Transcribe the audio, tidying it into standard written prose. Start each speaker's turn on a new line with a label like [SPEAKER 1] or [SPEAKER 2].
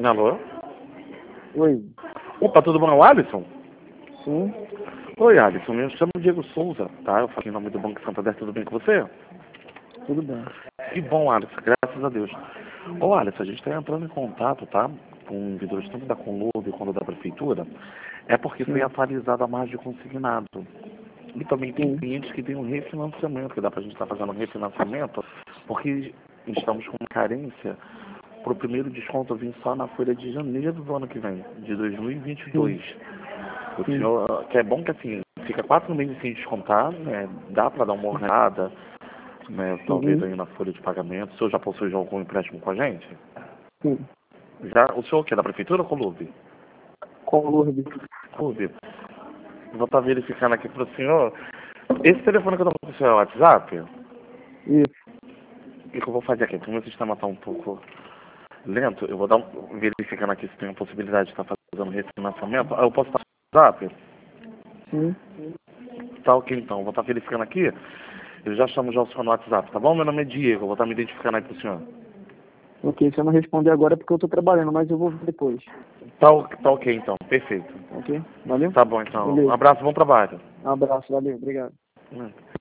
[SPEAKER 1] Alô?
[SPEAKER 2] Oi.
[SPEAKER 1] Opa, tudo bom? É o Alisson?
[SPEAKER 2] Sim.
[SPEAKER 1] Oi, Alisson. Eu me chamo Diego Souza, tá? Eu falo em nome do Banco Santander. Tudo bem com você?
[SPEAKER 2] Tudo bem.
[SPEAKER 1] Que bom, Alisson. Graças a Deus. Ô, Alisson, a gente está entrando em contato, tá? Com vendedores tanto da Conlube quanto da Prefeitura. É porque foi
[SPEAKER 2] Sim.
[SPEAKER 1] atualizada a margem de consignado. E também tem
[SPEAKER 2] Sim.
[SPEAKER 1] clientes que têm um refinanciamento, que dá pra gente estar fazendo um refinanciamento, porque estamos com carência para o primeiro desconto vir só na folha de janeiro do ano que vem, de 2022. O
[SPEAKER 2] Sim.
[SPEAKER 1] senhor, que é bom que assim, fica 4 meses sem descontar, né? Dá para dar uma olhada, né? Talvez
[SPEAKER 2] Uhum.
[SPEAKER 1] aí na folha de pagamento. O senhor já possui já algum empréstimo com a gente?
[SPEAKER 2] Sim.
[SPEAKER 1] Já, o senhor que é da Prefeitura ou Conlube?
[SPEAKER 2] Conlube.
[SPEAKER 1] Conlube. Vou estar verificando aqui para o senhor. Esse telefone que eu estou com o senhor é o WhatsApp?
[SPEAKER 2] Isso.
[SPEAKER 1] O que eu vou fazer aqui? Como o meu sistema está um pouco lento, eu vou verificando aqui se tem a possibilidade de estar fazendo refinanciamento. Eu posso estar no WhatsApp?
[SPEAKER 2] Sim.
[SPEAKER 1] Tá ok então, vou estar verificando aqui. Eu já chamo já o senhor no WhatsApp, tá bom? Meu nome é Diego, eu vou estar me identificando aí pro senhor.
[SPEAKER 2] Ok, se eu não responder agora é porque eu tô trabalhando, mas eu vou ver depois.
[SPEAKER 1] Tá ok então, perfeito.
[SPEAKER 2] Ok? Valeu?
[SPEAKER 1] Tá bom então. Um
[SPEAKER 2] Beleza.
[SPEAKER 1] abraço, bom trabalho.
[SPEAKER 2] Um abraço, valeu, obrigado.